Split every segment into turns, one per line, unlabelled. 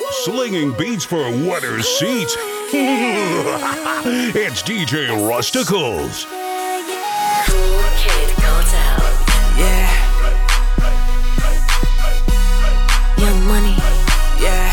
Slinging beats for wetter seats. It's DJ Rusticles.
Cool kid goes out.
Yeah.
Young Money.
Yeah.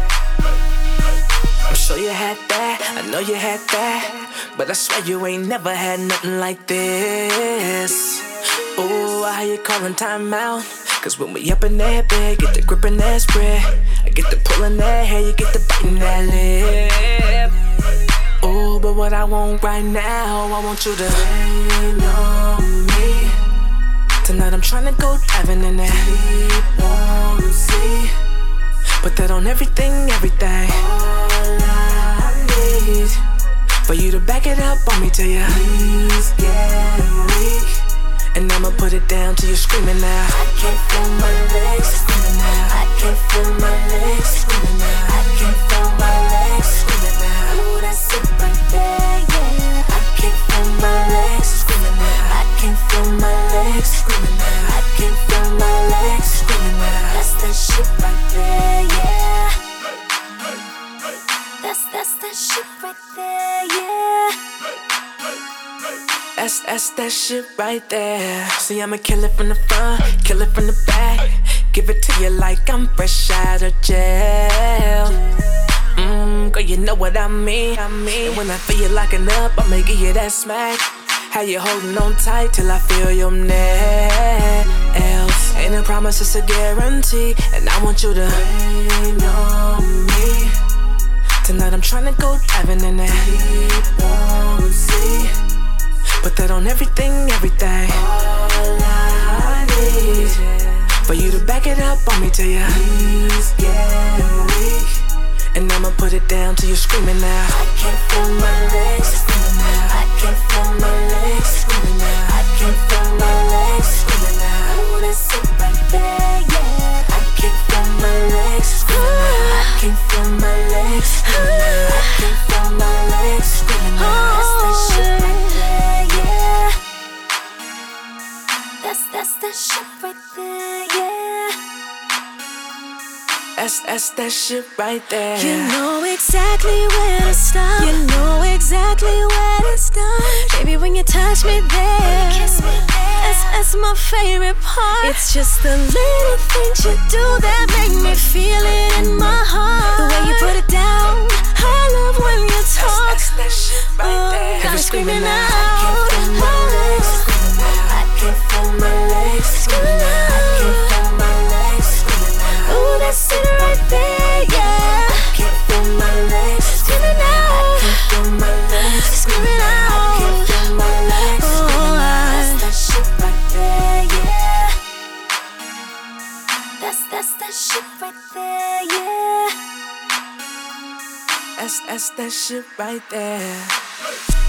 I'm sure you had that, I know you had that, but I swear you ain't never had nothing like this. Ooh, how you calling time out? Cause when we up in that bed, get the grip in that spread, I get the pulling that hair, you get the biting that lip. Ooh, but what I want right now, I want you to rain on me. Tonight I'm tryna go diving in that deep warm sea. Put that on everything, everything. All I need for you to back it up on me till your knees get weak. And I'ma put it down till you're screaming now. I can't feel my legs screaming now. I can't feel my legs screaming now. I can't feel my legs screaming now. Ooh, that's it right there, yeah. I can't feel my legs screaming now. I can't feel my legs screaming now. I can't feel my legs screaming now. That's that shit right there, yeah. That's that shit right there, yeah. That's that shit right there. See, I'ma kill it from the front, kill it from the back. Give it to you like I'm fresh out of jail. Girl, you know what I mean. And when I feel you locking up, I'ma give you that smack. How you holding on tight till I feel your nails. Ain't a promise, it's a guarantee. And I want you to rain on me. Tonight I'm tryna go diving in that deep warm sea. Put that on everything, everything. All I need for you to back it up on me till your knees get weak. And I'ma put it down till you're screaming now. I can't feel my legs screaming now. I can't feel my legs screaming now. I can't feel my legs screaming now. Ooh, that's it right there, yeah. I can't feel my legs screaming now. I can't feel my legs screaming now. I can't feel my legs screaming now. That's that shit right there, yeah. That's that shit right there, yeah. That's that shit right there.
You know exactly where to stop. You know exactly where to start. Baby, when you touch me there, kiss me there. That's my favorite part. It's just the little things you do that make me feel it in my heart. The way you put it down, I love when you talk.
That's that shit right there.
I'm screaming out.
I can't feel my legs screaming out. I can't feel my legs screaming out.
Ooh, that's it right there, yeah.
I can't feel my legs screaming out. I can't feel my legs screaming out. I can't feel my legs screaming out. That's that shit right there, yeah.
That's that shit right there, yeah.
That's that shit right there.